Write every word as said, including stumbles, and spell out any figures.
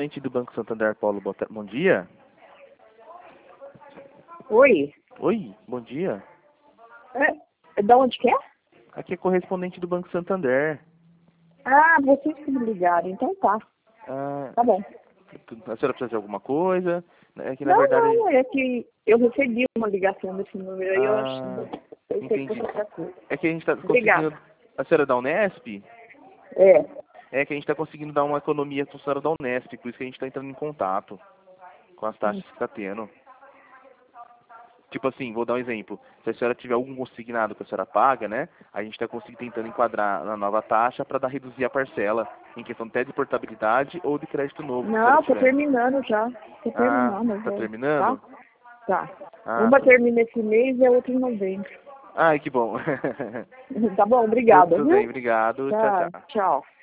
correspondente do Banco Santander, Paulo. Bom dia. Oi. Oi, bom dia. É, da onde que é? Aqui é correspondente do Banco Santander. Ah, vocês que me ligaram, então tá. Ah, Tá bom. a senhora precisa de alguma coisa? É que, na Não, verdade... não, é que eu recebi uma ligação desse número aí, eu acho Ah, eu sei que entendi. fosse outra coisa. É que a gente está Obrigada. conseguindo... A senhora é da Unesp? É. É que a gente está conseguindo dar uma economia para a senhora da Unesp, por isso que a gente está entrando em contato com as taxas que está tendo. Tipo assim, vou dar um exemplo. Se a senhora tiver algum consignado que a senhora paga, né? A gente está conseguindo tentando enquadrar na nova taxa para dar reduzir a parcela, em questão até de portabilidade ou de crédito novo. Não, tô terminando já. Tô Ah, terminando, tá já. terminando? Tá? Tá. Ah, Uma tá. termina esse mês e a outra em novembro. Ai, que bom. Tá bom, Tudo, obrigada, tudo bem, viu? obrigado. Tchau, Tá, tchau. tchau.